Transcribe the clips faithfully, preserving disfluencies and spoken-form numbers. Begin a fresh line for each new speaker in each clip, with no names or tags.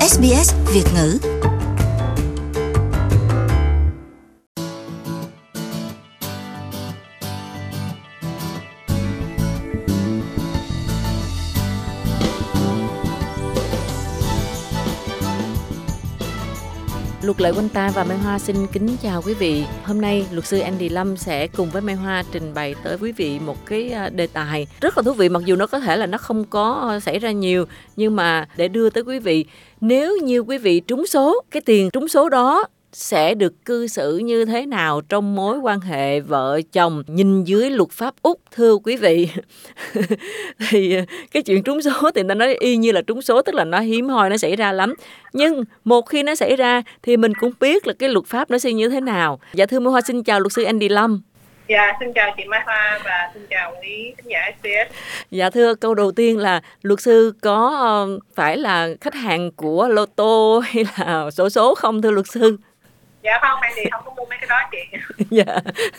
ét bê ét Việt ngữ.
Luật lệ quanh ta và Mai Hoa xin kính chào quý vị. Hôm nay luật sư Andy Lâm sẽ cùng với Mai Hoa trình bày tới quý vị một cái đề tài rất là thú vị, mặc dù nó có thể là nó không có xảy ra nhiều, nhưng mà để đưa tới quý vị, nếu như quý vị trúng số, cái tiền trúng số đó sẽ được cư xử như thế nào trong mối quan hệ vợ chồng nhìn dưới luật pháp Úc, thưa quý vị. Thì cái chuyện trúng số thì ta nói y như là trúng số, tức là nó hiếm hoi, nó xảy ra lắm. Nhưng một khi nó xảy ra thì mình cũng biết là cái luật pháp nó sẽ như thế nào. Dạ thưa Mai Hoa, xin chào luật sư Andy Lâm.
Dạ, xin chào chị Mai Hoa và xin chào quý khán giả ét bê ét.
Dạ thưa, câu đầu tiên là luật sư có phải là khách hàng của lô tô hay là xổ số không thưa luật sư?
Dạ không, em thì không có mua mấy cái đó chị.
Dạ.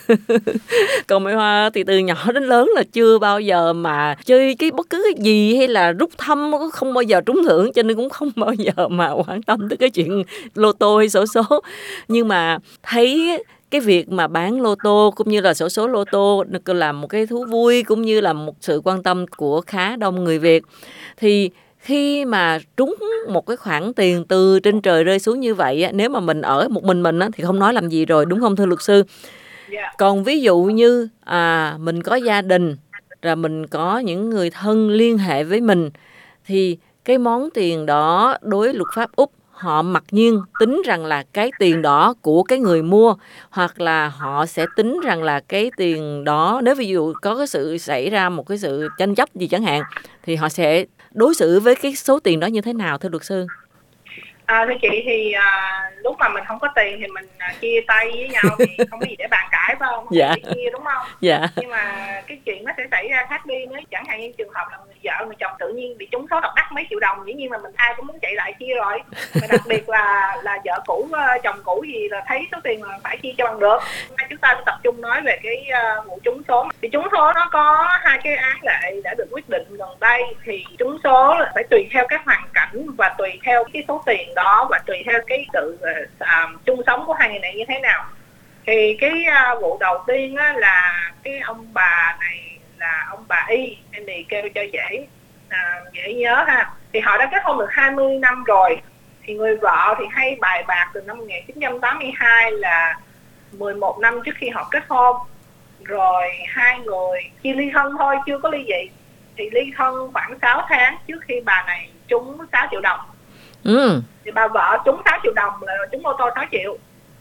Còn Mai Hoa thì từ nhỏ đến lớn là chưa bao giờ mà chơi cái bất cứ cái gì hay là rút thăm, không bao giờ trúng thưởng, cho nên cũng không bao giờ mà quan tâm tới cái chuyện lô tô hay xổ số. Nhưng mà thấy cái việc mà bán lô tô cũng như là xổ số lô tô là một cái thú vui, cũng như là một sự quan tâm của khá đông người Việt. Thì khi mà trúng một cái khoản tiền từ trên trời rơi xuống như vậy, nếu mà mình ở một mình mình thì không nói làm gì rồi, đúng không thưa luật sư?
Yeah.
Còn ví dụ như à, mình có gia đình, rồi mình có những người thân liên hệ với mình, thì cái món tiền đó đối với luật pháp Úc, họ mặc nhiên tính rằng là cái tiền đó của cái người mua, hoặc là họ sẽ tính rằng là cái tiền đó, nếu ví dụ có cái sự xảy ra một cái sự tranh chấp gì chẳng hạn, thì họ sẽ đối xử với cái số tiền đó như thế nào thưa luật sư?
À, thưa chị thì à, lúc mà mình không có tiền thì mình à, chia tay với nhau thì không có gì để bàn cãi, phải không? Không
Dạ.
có chia, đúng không?
Dạ.
Nhưng mà cái chuyện nó sẽ xảy ra khác đi, nếu chẳng hạn như trường hợp là người vợ người chồng tự nhiên bị trúng số độc đắc mấy triệu đồng, dĩ nhiên là mình ai cũng muốn chạy lại chia rồi. Và đặc biệt là là vợ cũ chồng cũ gì là thấy số tiền là phải chia cho bằng được. Hôm chúng ta sẽ tập trung nói về cái uh, vụ trúng số. Thì trúng số nó có hai cái án lệ đã được quyết định gần đây. Thì trúng số là phải tùy theo các hoàn cảnh và tùy theo cái số tiền đó và tùy theo cái sự uh, chung sống của hai người này như thế nào. Thì cái uh, vụ đầu tiên á, là cái ông bà này là ông bà Y, em thì kêu cho dễ à, dễ nhớ ha. Thì họ đã kết hôn được hai mươi năm rồi. Thì người vợ thì hay bài bạc từ năm một nghìn chín trăm tám mươi hai là mười một năm trước khi họ kết hôn. Rồi hai người chỉ ly thân thôi, chưa có ly dị. Thì ly thân khoảng sáu tháng trước khi bà này trúng sáu triệu đồng.
Ừ.
Thì bà vợ trúng sáu triệu đồng là trúng ô tô sáu triệu.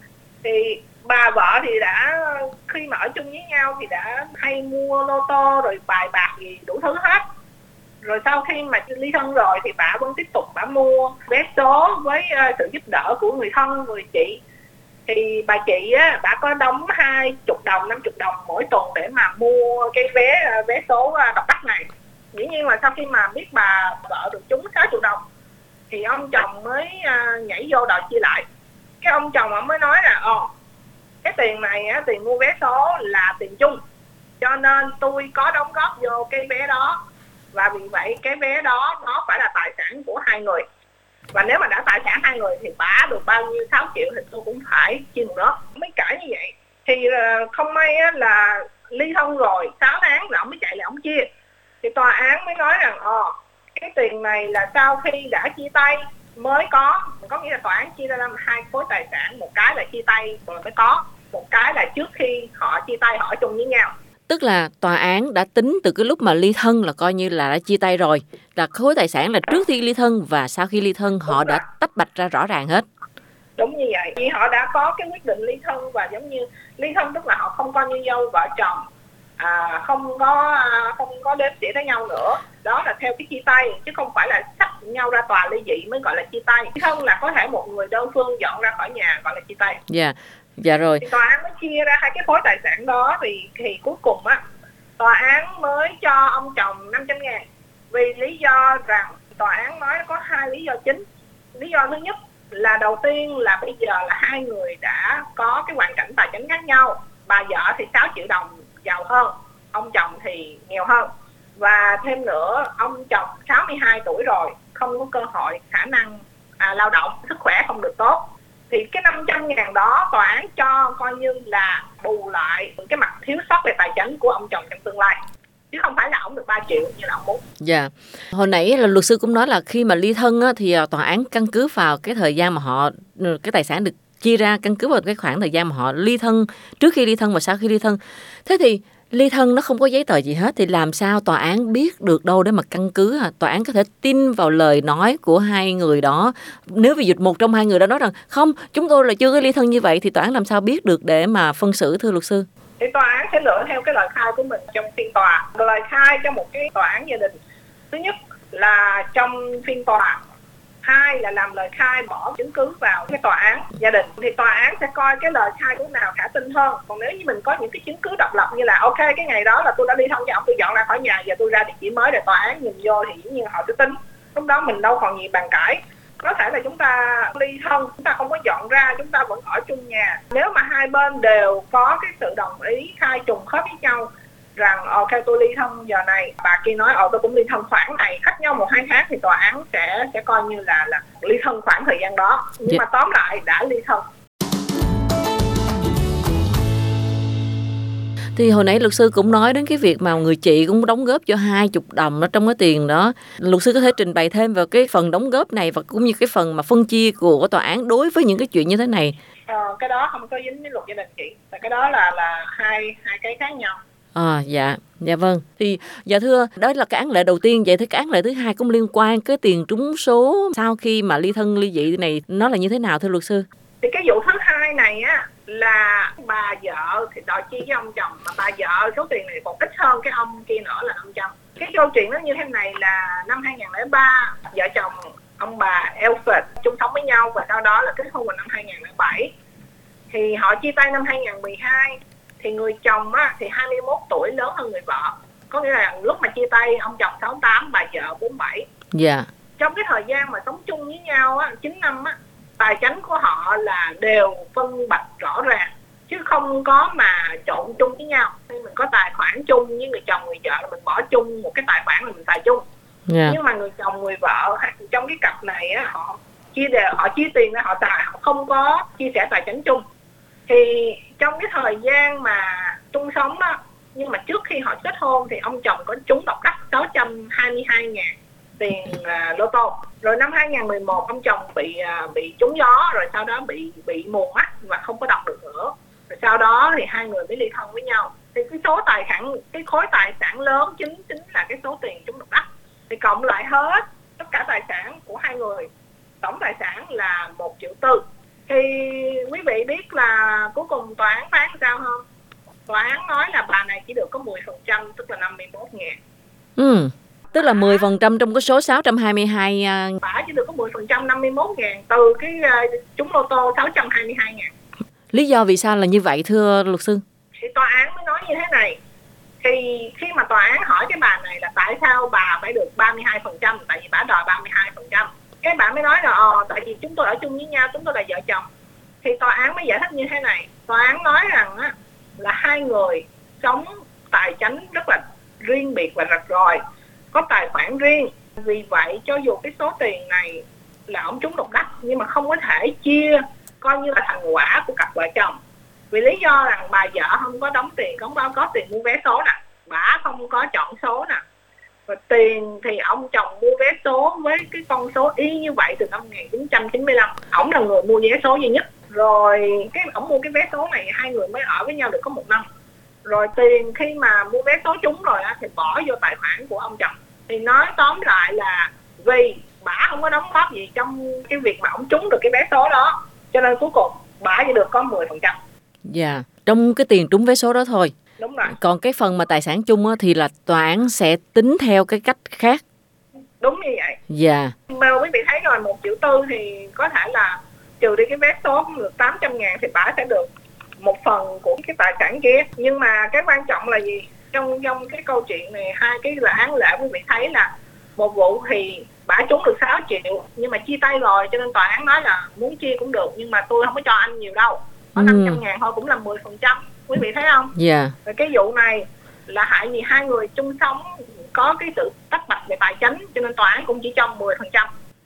Thì bà vợ thì đã khi mà ở chung với nhau thì đã hay mua lô tô rồi bài bạc gì đủ thứ hết. Rồi sau khi mà ly thân rồi thì bà vẫn tiếp tục bà mua vé số với uh, sự giúp đỡ của người thân, người chị. Thì bà chị á, bà có đóng hai mươi đồng, năm mươi đồng mỗi tuần để mà mua cái vé uh, vé số uh, độc đắc này. Dĩ nhiên là sau khi mà biết bà vợ được trúng sáu triệu đồng thì ông chồng mới uh, nhảy vô đòi chia lại. Cái ông chồng ông mới nói là ồ, cái tiền này á, tiền mua vé số là tiền chung, cho nên tôi có đóng góp vô cái vé đó, và vì vậy cái vé đó nó phải là tài sản của hai người, và nếu mà đã tài sản hai người thì bà được bao nhiêu sáu triệu thì tôi cũng phải chia một đó. Mới cãi như vậy thì không may á, là ly thân rồi sáu tháng là ông mới chạy lại ông chia. Thì tòa án mới nói rằng ồ, cái tiền này là sau khi đã chia tay mới có, có nghĩa là tòa án chia ra làm hai khối tài sản, một cái là chia tay rồi mới có, một cái là trước khi họ chia tay họ ở chung với nhau.
Tức là tòa án đã tính từ cái lúc mà ly thân là coi như là đã chia tay rồi, là khối tài sản là trước khi ly thân và sau khi ly thân họ đã tách bạch ra rõ ràng hết.
Đúng như vậy, vì họ đã có cái quyết định ly thân, và giống như ly thân tức là họ không coi như dâu vợ chồng, à, không có không có đếm xỉa tới nhau nữa. Đó là theo cái chia tay, chứ không phải là xách nhau ra tòa ly dị mới gọi là chia tay. Ly thân là có thể một người đơn phương dọn ra khỏi nhà gọi là chia tay.
Dạ, yeah. Dạ rồi.
Thì tòa án mới chia ra hai cái khối tài sản đó, thì thì cuối cùng á tòa án mới cho ông chồng năm trăm ngàn. Vì lý do rằng tòa án nói có hai lý do chính. Lý do thứ nhất là đầu tiên là bây giờ là hai người đã có cái hoàn cảnh tài chính khác nhau. Bà vợ thì sáu triệu đồng giàu hơn, ông chồng thì nghèo hơn. Và thêm nữa, ông chồng sáu mươi hai tuổi rồi, không có cơ hội khả năng à, lao động, sức khỏe không được tốt. Thì cái năm trăm ngàn đó tòa án cho coi như là bù lại những cái mặt thiếu sót về tài chính của ông chồng trong tương lai, chứ không phải là ông được ba triệu như là ông muốn.
Dạ. Hồi nãy là luật sư cũng nói là khi mà ly thân á, thì tòa án căn cứ vào cái thời gian mà họ, cái tài sản được chia ra căn cứ vào cái khoảng thời gian mà họ ly thân, trước khi ly thân và sau khi ly thân. Thế thì ly thân nó không có giấy tờ gì hết thì làm sao tòa án biết được đâu để mà căn cứ? À? Tòa án có thể tin vào lời nói của hai người đó. Nếu ví dụ một trong hai người đó nói rằng không, chúng tôi là chưa có ly thân như vậy, thì tòa án làm sao biết được để mà phân xử, thưa luật sư?
Thì tòa án sẽ lựa theo cái lời khai của mình trong phiên tòa. Lời khai cho một cái tòa án gia đình, thứ nhất là trong phiên tòa, hai là làm lời khai bỏ chứng cứ vào cái tòa án gia đình, thì tòa án sẽ coi cái lời khai của nào khả tin hơn. Còn nếu như mình có những cái chứng cứ độc lập như là ok, cái ngày đó là tôi đã ly thân cho ông, tôi dọn ra khỏi nhà, giờ tôi ra địa chỉ mới, để tòa án nhìn vô thì dĩ nhiên họ sẽ tin. Lúc đó mình đâu còn gì bàn cãi. Có thể là chúng ta ly thân, chúng ta không có dọn ra, chúng ta vẫn ở chung nhà. Nếu mà hai bên đều có cái sự đồng ý khai trùng khớp với nhau rằng ok tôi ly thân giờ này, bà kia nói ờ tôi cũng ly thân khoảng này, khác nhau một hai tháng, thì tòa án sẽ sẽ coi như là là ly thân khoảng thời gian đó. Nhưng yeah. mà tóm lại đã ly thân.
Thì hồi nãy luật sư cũng nói đến cái việc mà người chị cũng đóng góp cho hai chục đồng ở trong cái tiền đó. Luật sư có thể trình bày thêm vào cái phần đóng góp này và cũng như cái phần mà phân chia của tòa án đối với những cái chuyện như thế này?
Ờ, cái đó không có dính với luật gia đình chị. Tại cái đó là là hai hai cái khác nhau.
À, dạ, dạ vâng. Thì dạ thưa, đó là cái án lệ đầu tiên. Vậy thì cái án lệ thứ hai cũng liên quan cái tiền trúng số sau khi mà ly thân ly dị này, nó là như thế nào thưa luật sư?
Thì cái vụ thứ hai này á là bà vợ thì đòi chia với ông chồng, mà bà vợ số tiền này còn ít hơn cái ông kia nữa là năm trăm. Cái câu chuyện nó như thế này là năm hai không không ba, vợ chồng ông bà Alfred chung sống với nhau và sau đó là kết hôn vào năm hai không không bảy. Thì họ chia tay năm hai không một hai. Thì người chồng á, thì hai mươi mốt tuổi lớn hơn người vợ. Có nghĩa là lúc mà chia tay ông chồng sáu mươi tám, bà vợ bốn mươi bảy.
Dạ. Yeah.
Trong cái thời gian mà sống chung với nhau á, chín năm á, tài chính của họ là đều phân bạch rõ ràng, chứ không có mà trộn chung với nhau. Khi mình có tài khoản chung với người chồng người vợ là mình bỏ chung một cái tài khoản là mình xài chung. Yeah. Nhưng mà người chồng người vợ trong cái cặp này á, họ chia đều, họ chia tiền ra họ xài, họ không có chia sẻ tài chính chung. Thì trong cái thời gian mà chung sống đó, nhưng mà trước khi họ kết hôn thì ông chồng có trúng độc đắc sáu trăm hai mươi hai ngàn tiền uh, lô tô. Rồi năm hai không một một ông chồng bị uh, bị trúng gió, rồi sau đó bị bị mù mắt và không có đọc được nữa. Rồi sau đó thì hai người mới ly thân với nhau. Thì cái số tài sản, cái khối tài sản lớn chính chính là cái số tiền trúng độc đắc. Thì cộng lại hết tất cả tài sản của hai người, tổng tài sản là một triệu tư. Thì quý vị biết là cuối cùng tòa án phán sao không? Tòa án nói là bà này chỉ được có mười phần trăm, tức là năm mươi mốt ngàn.
Ừ, tức là mười phần trăm trong cái số sáu trăm hai mươi hai. Uh...
Bà chỉ được có mười phần trăm năm mươi mốt ngàn từ cái uh, trúng lô tô sáu trăm hai mươi hai ngàn.
Lý do vì sao là như vậy thưa luật sư?
Thì tòa án mới nói như thế này. Thì khi mà tòa án hỏi cái bà này là tại sao bà phải được ba mươi hai phần trăm, tại vì bà đòi ba mươi hai phần trăm. Cái bạn mới nói là ờ, tại vì chúng tôi ở chung với nhau, chúng tôi là vợ chồng. Thì tòa án mới giải thích như thế này. Tòa án nói rằng á, là hai người sống tài chính rất là riêng biệt và rạch ròi, có tài khoản riêng. Vì vậy cho dù cái số tiền này là ông trúng độc đắc, nhưng mà không có thể chia coi như là thành quả của cặp vợ chồng. Vì lý do rằng bà vợ không có đóng tiền, không có, có tiền mua vé số nè, bà không có chọn số nè. Và tiền thì ông chồng mua vé số với cái con số y như vậy từ năm một nghìn chín trăm chín mươi lăm. Ổng là người mua vé số duy nhất. Rồi cái ổng mua cái vé số này hai người mới ở với nhau được có một năm. Rồi tiền khi mà mua vé số trúng rồi á, thì bỏ vô tài khoản của ông chồng. Thì nói tóm lại là vì bà không có đóng góp gì trong cái việc mà ổng trúng được cái vé số đó, cho nên cuối cùng bà chỉ được có mười phần trăm.
Dạ, yeah. Trong cái tiền trúng vé số đó thôi.
Đúng rồi.
Còn cái phần mà tài sản chung á, thì là tòa án sẽ tính theo cái cách khác.
Đúng như vậy.
Dạ. Yeah.
Mà quý vị thấy rồi, một triệu tư thì có thể là trừ đi cái vé số cũng được tám trăm ngàn, thì bà sẽ được một phần của cái tài sản kia. Nhưng mà cái quan trọng là gì? Trong trong cái câu chuyện này, hai cái là án lệ quý vị thấy là một vụ thì bà trúng được sáu triệu, nhưng mà chia tay rồi, cho nên tòa án nói là muốn chia cũng được, nhưng mà tôi không có cho anh nhiều đâu, có năm trăm ngàn thôi, cũng là mười phần trăm. Quý vị thấy không?
Dạ. Yeah.
Rồi cái vụ này là hại vì hai người chung sống có cái sự tách bạch về tài chính, cho nên tòa án cũng chỉ cho mười phần trăm.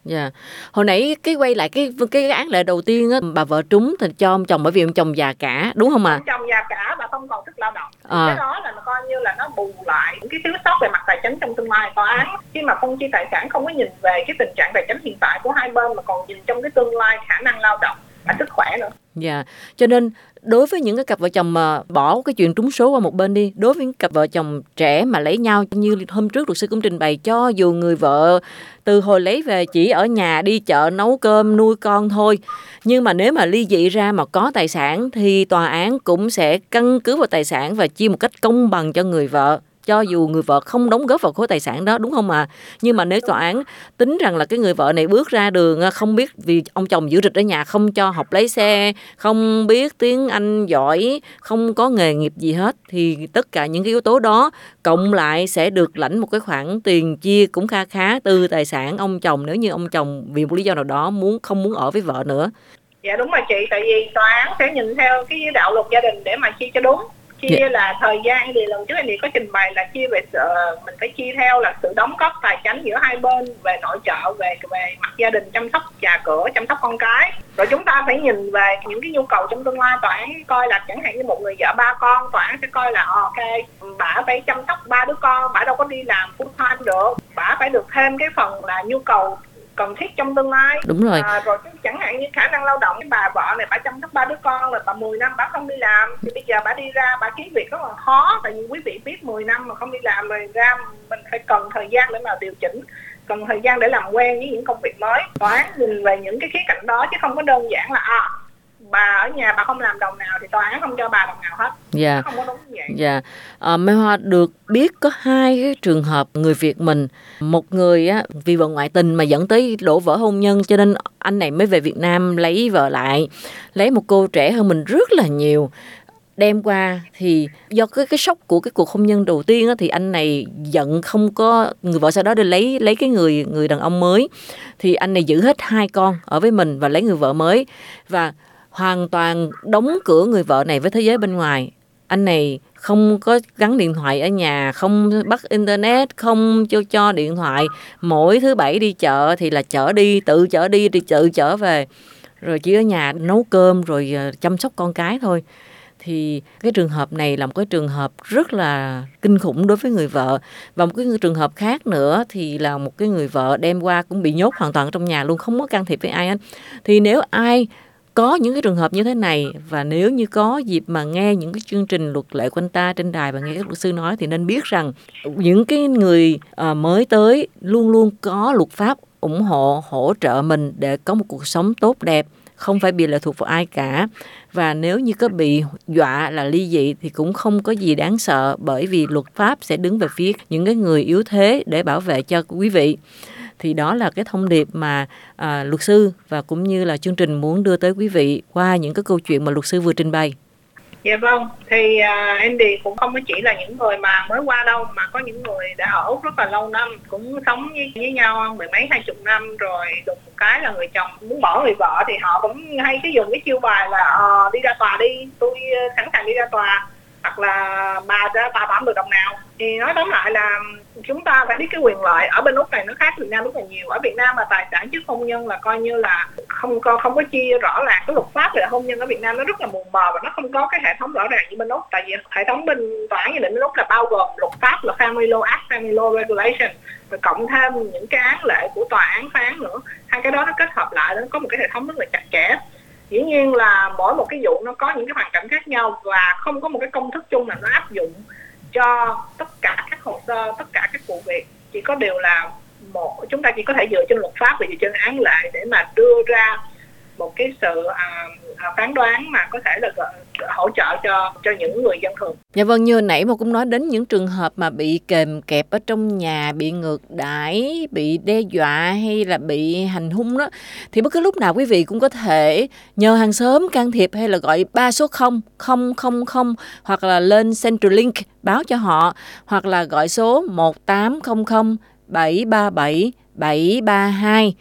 Dạ. Yeah. Hồi nãy cái quay lại cái cái, cái án lệ đầu tiên á, bà vợ trúng thì cho ông chồng bởi vì ông chồng già cả, đúng không ạ? À?
Ông chồng già cả và không còn sức lao động.
À.
Cái đó là nó coi như là nó bù lại những cái thiếu sót về mặt tài chính trong tương lai. Tòa án khi mà phân chia tài sản không có nhìn về cái tình trạng tài chính hiện tại của hai bên mà còn nhìn trong cái tương lai khả năng lao động và sức khỏe nữa.
Dạ. Yeah. Cho nên đối với những cái cặp vợ chồng mà bỏ cái chuyện trúng số qua một bên đi, đối với những cặp vợ chồng trẻ mà lấy nhau, như hôm trước luật sư cũng trình bày, cho dù người vợ từ hồi lấy về chỉ ở nhà đi chợ nấu cơm nuôi con thôi, nhưng mà nếu mà ly dị ra mà có tài sản thì tòa án cũng sẽ căn cứ vào tài sản và chia một cách công bằng cho người vợ, cho dù người vợ không đóng góp vào khối tài sản đó, đúng không ạ? À? Nhưng mà nếu tòa án tính rằng là cái người vợ này bước ra đường không biết, vì ông chồng giữ rịch ở nhà, không cho học lái xe, không biết tiếng Anh giỏi, không có nghề nghiệp gì hết, thì tất cả những cái yếu tố đó cộng lại sẽ được lãnh một cái khoản tiền chia cũng kha khá từ tài sản ông chồng, nếu như ông chồng vì một lý do nào đó muốn không muốn ở với vợ nữa.
Dạ đúng rồi chị, tại vì tòa án sẽ nhìn theo cái đạo luật gia đình để mà chia cho đúng. Chia yeah. là thời gian thì lần trước anh đi có trình bày là chia về sự, mình phải chia theo là sự đóng góp tài chính giữa hai bên về nội trợ, về về mặt gia đình, chăm sóc nhà cửa, chăm sóc con cái. Rồi chúng ta phải nhìn về những cái nhu cầu trong tương lai. Tòa án coi là chẳng hạn như một người vợ ba con, tòa án sẽ coi là ok, bà phải chăm sóc ba đứa con, bà đâu có đi làm full time được, bà phải được thêm cái phần là nhu cầu cần thiết trong tương lai.
Đúng rồi.
À, rồi chẳng hạn như khả năng lao động, cái bà vợ này bà chăm sóc ba đứa con rồi bà mười năm bà không đi làm thì bây giờ bà đi ra bà kiếm việc rất là khó, tại vì quý vị biết mười năm mà không đi làm rồi ra mình phải cần thời gian để mà điều chỉnh, cần thời gian để làm quen với những công việc mới. Tòa án nhìn về những cái khía cạnh đó chứ không có đơn giản là à, bà ở nhà bà không làm đồng nào thì tòa án không cho bà đồng nào hết.
Dạ.
Không có đúng như vậy.
Dạ. À, Mai Hoa được biết có hai cái trường hợp người Việt mình, một người á vì vợ ngoại tình mà dẫn tới đổ vỡ hôn nhân, cho nên anh này mới về Việt Nam lấy vợ lại, lấy một cô trẻ hơn mình rất là nhiều. Đem qua thì do cái cái sốc của cái cuộc hôn nhân đầu tiên á, thì anh này giận không có, người vợ sau đó đi lấy lấy cái người người đàn ông mới, thì anh này giữ hết hai con ở với mình và lấy người vợ mới và hoàn toàn đóng cửa người vợ này với thế giới bên ngoài. Anh này không có gắn điện thoại ở nhà, không bắt internet, không cho cho điện thoại. Mỗi thứ bảy đi chợ thì là chở đi, tự chở đi, đi tự chở về. Rồi chỉ ở nhà nấu cơm rồi chăm sóc con cái thôi. Thì cái trường hợp này là một cái trường hợp rất là kinh khủng đối với người vợ. Và một cái trường hợp khác nữa thì là một cái người vợ đem qua cũng bị nhốt hoàn toàn trong nhà luôn, không có can thiệp với ai hết. Thì nếu ai có những cái trường hợp như thế này, và nếu như có dịp mà nghe những cái chương trình luật lệ quanh ta trên đài và nghe các luật sư nói, thì nên biết rằng những cái người uh, mới tới luôn luôn có luật pháp ủng hộ, hỗ trợ mình để có một cuộc sống tốt đẹp, không phải bị lệ thuộc vào ai cả. Và nếu như có bị dọa là ly dị thì cũng không có gì đáng sợ, bởi vì luật pháp sẽ đứng về phía những cái người yếu thế để bảo vệ cho quý vị. Thì đó là cái thông điệp mà à, luật sư và cũng như là chương trình muốn đưa tới quý vị qua những cái câu chuyện mà luật sư vừa trình bày.
Dạ vâng, thì uh, Andy cũng không chỉ là những người mà mới qua đâu, mà có những người đã ở Úc rất là lâu năm, cũng sống với, với nhau mười mấy hai chục năm rồi. Đụng một cái là người chồng muốn bỏ người vợ thì họ cũng hay cái dùng cái chiêu bài là uh, đi ra tòa đi, tôi sẵn sàng đi ra tòa, hoặc là bà ra tòa bà không được đồng nào. Thì nói tóm lại là chúng ta phải biết cái quyền lợi. Ở bên Úc này nó khác Việt Nam rất là nhiều. Ở Việt Nam mà tài sản trước hôn nhân là coi như là không có không có chia rõ ràng. Cái luật pháp về hôn nhân ở Việt Nam nó rất là mù mờ và nó không có cái hệ thống rõ ràng như bên Úc. Tại vì hệ thống bên tòa án gia đình bên Úc là bao gồm luật pháp là Family Law Act, Family Law Regulation, rồi cộng thêm những cái án lệ của tòa án phán nữa. Hai cái đó nó kết hợp lại, nó có một cái hệ thống rất là chặt chẽ. Dĩ nhiên là mỗi một cái vụ nó có những cái hoàn cảnh khác nhau và không có một cái công thức chung là nó áp dụng cho tất cả các hồ sơ, tất cả các vụ việc. Chỉ có điều là một, chúng ta chỉ có thể dựa trên luật pháp và dựa trên án lệ để mà đưa ra một cái sự à, phán đoán mà có thể là hỗ trợ cho cho những người dân thường.
Dạ vâng, như hồi nãy mà cũng nói đến những trường hợp mà bị kềm kẹp ở trong nhà, bị ngược đãi, bị đe dọa hay là bị hành hung đó, thì bất cứ lúc nào quý vị cũng có thể nhờ hàng xóm can thiệp hay là gọi ba số không không không không hoặc là lên Centrelink báo cho họ, hoặc là gọi số một tám không không bảy ba bảy bảy ba hai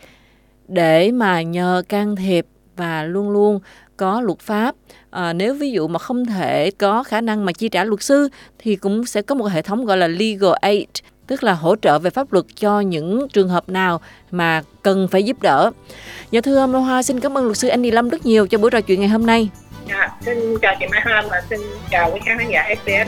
để mà nhờ can thiệp. Và luôn luôn có luật pháp. À, nếu ví dụ mà không thể có khả năng mà chi trả luật sư thì cũng sẽ có một hệ thống gọi là legal aid, tức là hỗ trợ về pháp luật cho những trường hợp nào mà cần phải giúp đỡ. Dạ thưa Mai Hoa, xin cảm ơn luật sư Andy Lâm rất nhiều cho buổi trò chuyện ngày hôm nay.
Dạ, xin chào chị Mai Hoa và xin chào quý khán giả ép pê ét.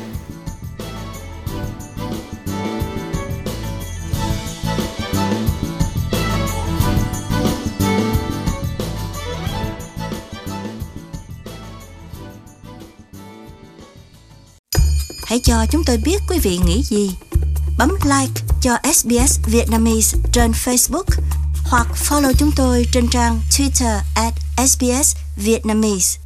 Hãy cho chúng tôi biết quý vị nghĩ gì. Bấm like cho ét bê ét Vietnamese trên Facebook hoặc follow chúng tôi trên trang Twitter at ét bê ét Vietnamese.